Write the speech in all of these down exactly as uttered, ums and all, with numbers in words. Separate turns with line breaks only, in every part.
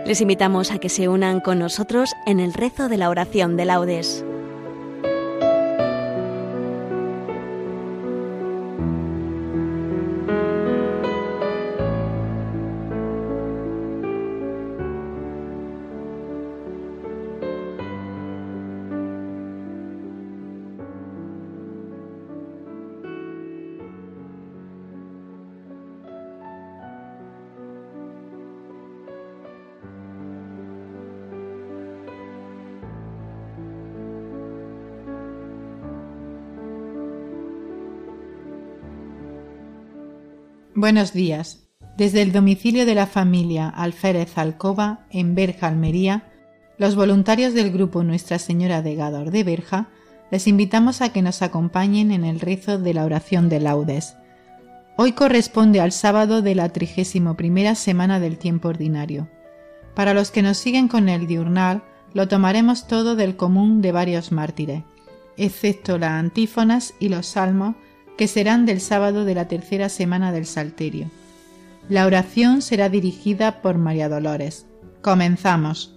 Les invitamos a que se unan con nosotros en el rezo de la oración de laudes.
Buenos días. Desde el domicilio de la familia Alférez Alcoba, en Berja, Almería, los voluntarios del grupo Nuestra Señora de Gádor de Berja les invitamos a que nos acompañen en el rezo de la oración de laudes. Hoy corresponde al sábado de la trigésimo primera semana del tiempo ordinario. Para los que nos siguen con el diurnal, lo tomaremos todo del común de varios mártires, excepto las antífonas y los salmos, que serán del sábado de la tercera semana del Salterio. La oración será dirigida por María Dolores. Comenzamos.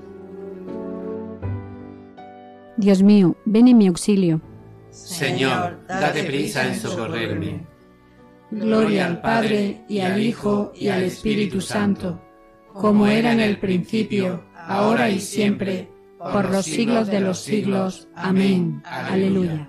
Dios mío, ven en mi auxilio.
Señor, date prisa en socorrerme.
Gloria al Padre, y al Hijo, y al Espíritu Santo, como era en el principio, ahora y siempre, por los siglos de los siglos. Amén. Aleluya.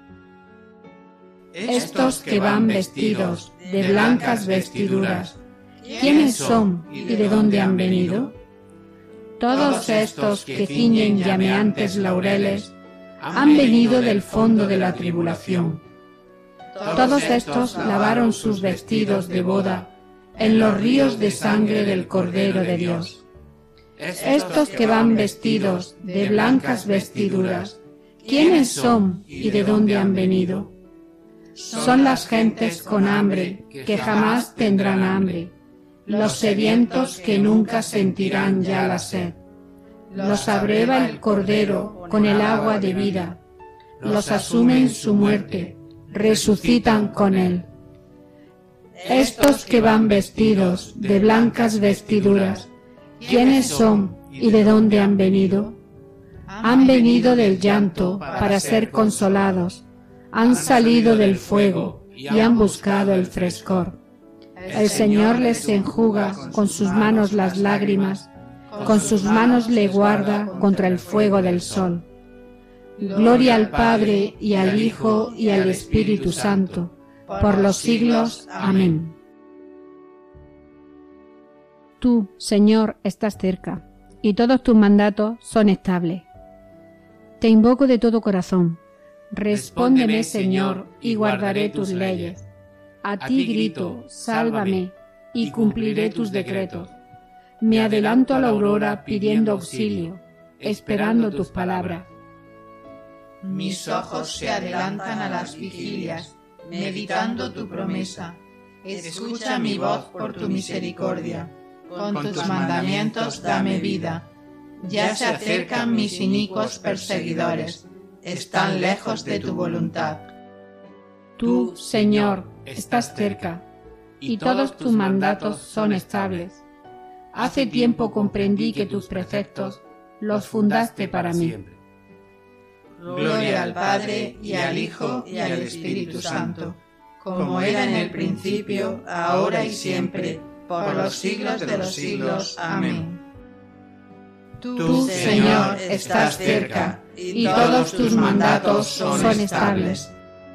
Estos que van vestidos de blancas vestiduras, ¿quiénes son y de dónde han venido? Todos estos que ciñen llameantes laureles han venido del fondo de la tribulación. Todos estos lavaron sus vestidos de boda en los ríos de sangre del Cordero de Dios. Estos que van vestidos de blancas vestiduras, ¿quiénes son y de dónde han venido? Son las gentes con hambre que jamás tendrán hambre, los sedientos que nunca sentirán ya la sed. Los abreva el Cordero con el agua de vida, los asume en su muerte, resucitan con él. Estos que van vestidos de blancas vestiduras, ¿quiénes son y de dónde han venido? Han venido del llanto para ser consolados, han salido del fuego y han buscado el frescor. El Señor les enjuga con sus manos las lágrimas, con sus manos le guarda contra el fuego del sol. Gloria al Padre, y al Hijo, y al Espíritu Santo, por los siglos. Amén.
Tú, Señor, estás cerca, y todos tus mandatos son estables. Te invoco de todo corazón. Respóndeme, Señor, y guardaré tus leyes. A ti grito, sálvame, y cumpliré tus decretos. Me adelanto a la aurora pidiendo auxilio, esperando tus palabras.
Mis ojos se adelantan a las vigilias, meditando tu promesa. Escucha mi voz por tu misericordia. Con tus mandamientos dame vida. Ya se acercan mis inicuos perseguidores. Están lejos de tu voluntad.
Tú, Señor, estás cerca, y todos tus mandatos son estables. Hace tiempo comprendí que tus preceptos los fundaste para mí.
Gloria al Padre, y al Hijo, y al Espíritu Santo, como era en el principio, ahora y siempre, por los siglos de los siglos. Amén.
Tú, Señor, estás cerca, y todos tus mandatos son estables.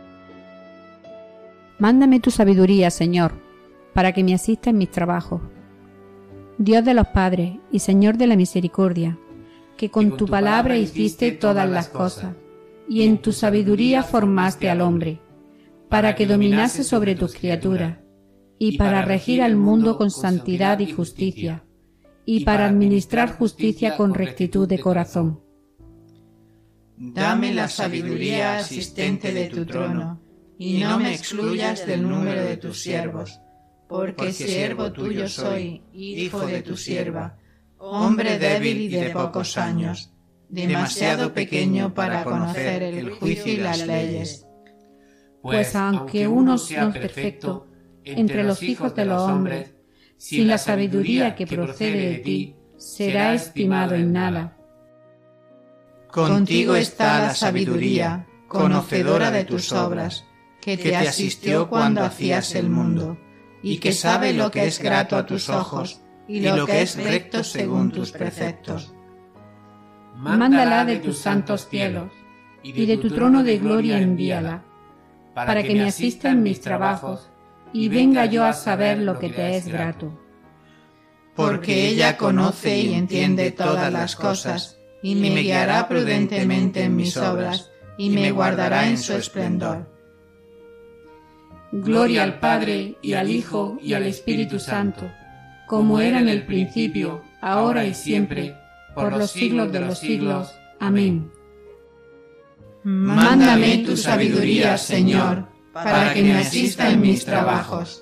Mándame tu sabiduría, Señor, para que me asista en mis trabajos. Dios de los padres y Señor de la misericordia, que con tu palabra hiciste todas las cosas, y en tu sabiduría formaste al hombre, para que dominase sobre tus criaturas, y para regir al mundo con santidad y justicia, y para administrar justicia con rectitud de corazón.
Dame la sabiduría asistente de tu trono, y no me excluyas del número de tus siervos, porque siervo tuyo soy, hijo de tu sierva, hombre débil y de pocos años, demasiado pequeño para conocer el juicio y las leyes.
Pues aunque uno sea perfecto entre los hijos de los hombres, sin la sabiduría que procede de ti, será estimado en nada.
Contigo está la sabiduría, conocedora de tus obras, que te asistió cuando hacías el mundo, y que sabe lo que es grato a tus ojos, y lo que es recto según tus preceptos.
Mándala de tus santos cielos, y de tu trono de gloria envíala, para que me asista en mis trabajos, y venga yo a saber lo que te es grato.
Porque ella conoce y entiende todas las cosas, y me guiará prudentemente en mis obras, y me guardará en su esplendor.
Gloria al Padre, y al Hijo, y al Espíritu Santo, como era en el principio, ahora y siempre, por los siglos de los siglos. Amén.
Mándame tu sabiduría, Señor, para que me asista en mis trabajos.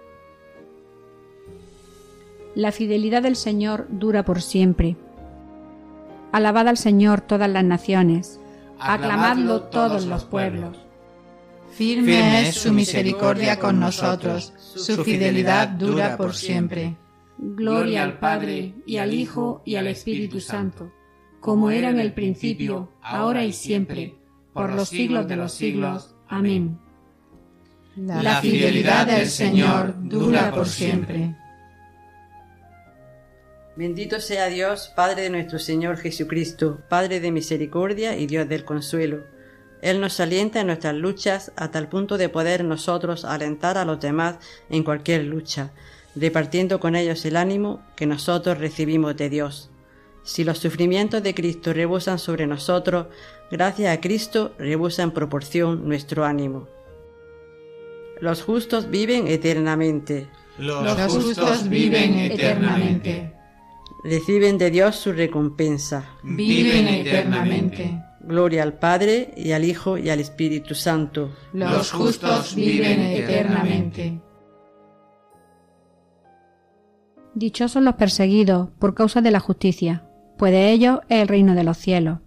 La fidelidad del Señor dura por siempre. Alabad al Señor todas las naciones, aclamadlo todos los pueblos.
Firme es su misericordia con nosotros, su fidelidad dura por siempre.
Gloria al Padre, y al Hijo, y al Espíritu Santo, como era en el principio, ahora y siempre, por los siglos de los siglos. Amén.
La fidelidad del Señor dura por siempre.
Bendito sea Dios, Padre de nuestro Señor Jesucristo, Padre de misericordia y Dios del consuelo. Él nos alienta en nuestras luchas hasta el punto de poder nosotros alentar a los demás en cualquier lucha, repartiendo con ellos el ánimo que nosotros recibimos de Dios. Si los sufrimientos de Cristo reposan sobre nosotros, gracias a Cristo reposa en proporción nuestro ánimo. Los justos viven eternamente.
Los, los justos viven eternamente.
Reciben de Dios su recompensa.
Viven eternamente.
Gloria al Padre, y al Hijo, y al Espíritu Santo.
Los justos viven eternamente.
Dichosos los perseguidos por causa de la justicia, pues de ellos es el reino de los cielos.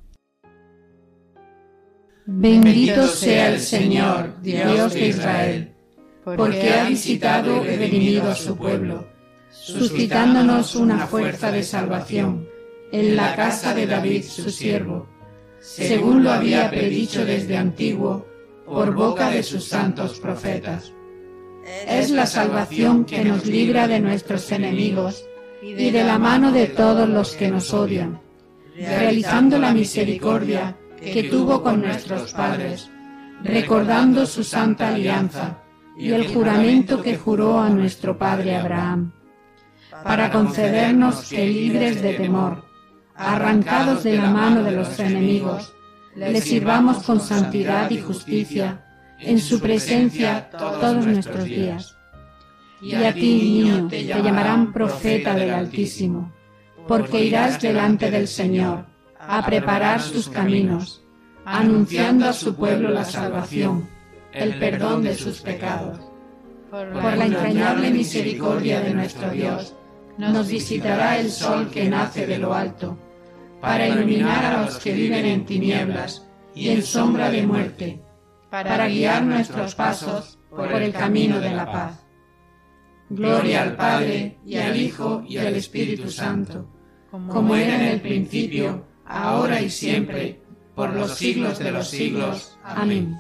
Bendito sea el Señor, Dios de Israel, porque ha visitado y redimido a su pueblo, suscitándonos una fuerza de salvación en la casa de David su siervo, según lo había predicho desde antiguo por boca de sus santos profetas. Es la salvación que nos libra de nuestros enemigos y de la mano de todos los que nos odian, realizando la misericordia que tuvo con nuestros padres, recordando su santa alianza y el juramento que juró a nuestro padre Abraham, para concedernos que, libres de temor, arrancados de la mano de los enemigos, le sirvamos con santidad y justicia en su presencia todos nuestros días. Y a ti, niño, te llamarán profeta del Altísimo, porque irás delante del Señor a preparar sus caminos, anunciando a su pueblo la salvación, el perdón de sus pecados. Por la entrañable misericordia de nuestro Dios, nos visitará el sol que nace de lo alto, para iluminar a los que viven en tinieblas y en sombra de muerte, para guiar nuestros pasos por el camino de la paz. Gloria al Padre, y al Hijo, y al Espíritu Santo, como era en el principio, ahora y siempre, por los siglos de los siglos. Amén.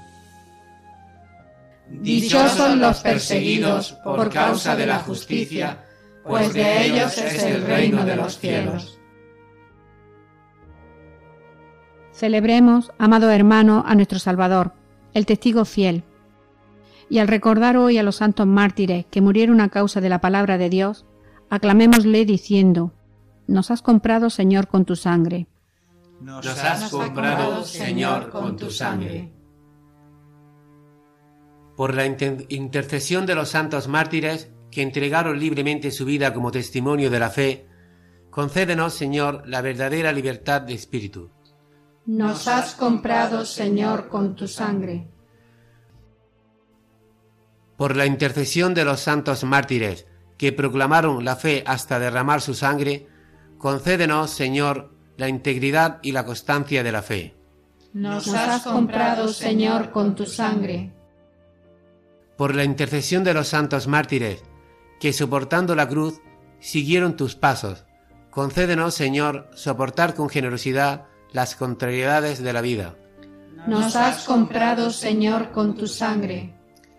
Dichosos los perseguidos por causa de la justicia, pues de ellos es el reino de los cielos.
Celebremos, amado hermano, a nuestro Salvador, el testigo fiel. Y al recordar hoy a los santos mártires que murieron a causa de la palabra de Dios, aclamémosle diciendo: Nos has comprado, Señor, con tu sangre.
Nos has comprado, Señor, con tu sangre. Por la inter- intercesión de los santos mártires que entregaron libremente su vida como testimonio de la fe, concédenos, Señor, la verdadera libertad de espíritu.
Nos has comprado, Señor, con tu sangre.
Por la intercesión de los santos mártires que proclamaron la fe hasta derramar su sangre, concédenos, Señor, la integridad y la constancia de la fe.
Nos has comprado, Señor, con tu sangre.
Por la intercesión de los santos mártires que, soportando la cruz, siguieron tus pasos, Concédenos, Señor, soportar con generosidad las contrariedades de la vida.
Nos has comprado, Señor, con tu sangre.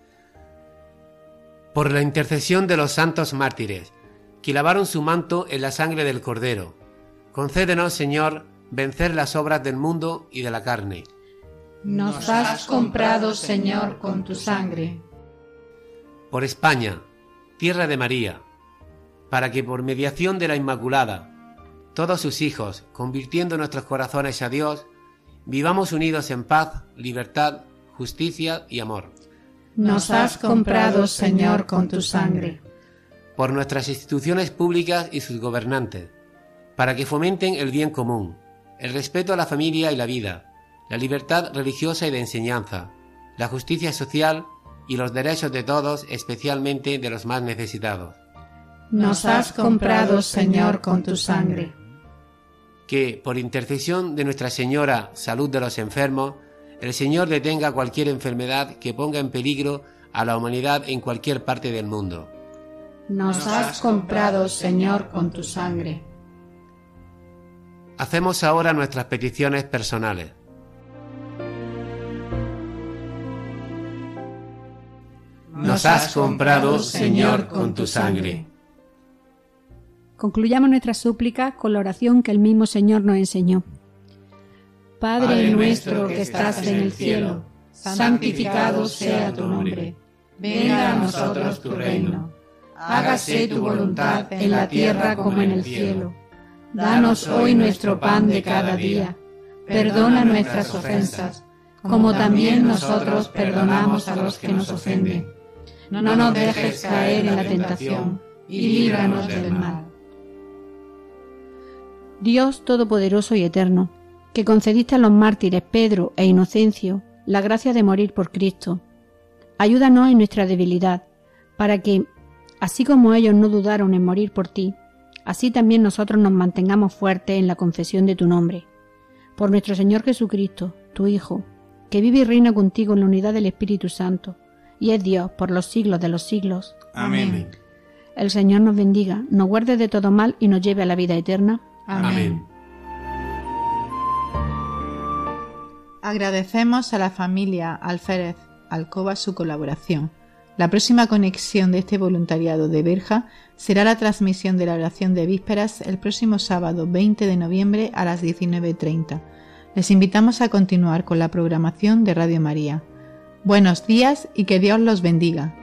Por la intercesión de los santos mártires, que lavaron su manto en la sangre del Cordero, concédenos, Señor, vencer las obras del mundo y de la carne.
Nos has comprado, Señor, con tu sangre.
Por España, tierra de María, para que por mediación de la Inmaculada, todos sus hijos, convirtiendo nuestros corazones a Dios, vivamos unidos en paz, libertad, justicia y amor.
Nos has comprado, Señor, con tu sangre.
Por nuestras instituciones públicas y sus gobernantes, para que fomenten el bien común, el respeto a la familia y la vida, la libertad religiosa y de enseñanza, la justicia social y los derechos de todos, especialmente de los más necesitados.
Nos has comprado, Señor, con tu sangre.
Que, por intercesión de Nuestra Señora, Salud de los Enfermos, el Señor detenga cualquier enfermedad que ponga en peligro a la humanidad en cualquier parte del mundo.
Nos has comprado, Señor, con tu sangre.
Hacemos ahora nuestras peticiones personales. Nos has comprado, Señor, con tu sangre.
Concluyamos nuestra súplica con la oración que el mismo Señor nos enseñó.
Padre, Padre nuestro que estás en el cielo, santificado sea tu nombre. Venga a nosotros tu reino. Hágase tu voluntad en la tierra como en el cielo. Danos hoy nuestro pan de cada día. Perdona nuestras ofensas, como también nosotros perdonamos a los que nos ofenden. No nos dejes caer en la tentación y líbranos del mal.
Dios Todopoderoso y Eterno, que concediste a los mártires Pedro e Inocencio la gracia de morir por Cristo, ayúdanos en nuestra debilidad, para que, así como ellos no dudaron en morir por ti, así también nosotros nos mantengamos fuertes en la confesión de tu nombre. Por nuestro Señor Jesucristo, tu Hijo, que vive y reina contigo en la unidad del Espíritu Santo, y es Dios por los siglos de los siglos.
Amén.
El Señor nos bendiga, nos guarde de todo mal y nos lleve a la vida eterna.
Amén.
Agradecemos a la familia Alférez Alcoba su colaboración. La próxima conexión de este voluntariado de Berja será la transmisión de la oración de vísperas el próximo sábado veinte de noviembre a las diecinueve treinta. Les invitamos a continuar con la programación de Radio María. Buenos días y que Dios los bendiga.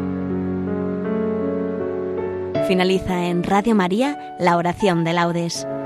Finaliza en Radio María la oración de laudes.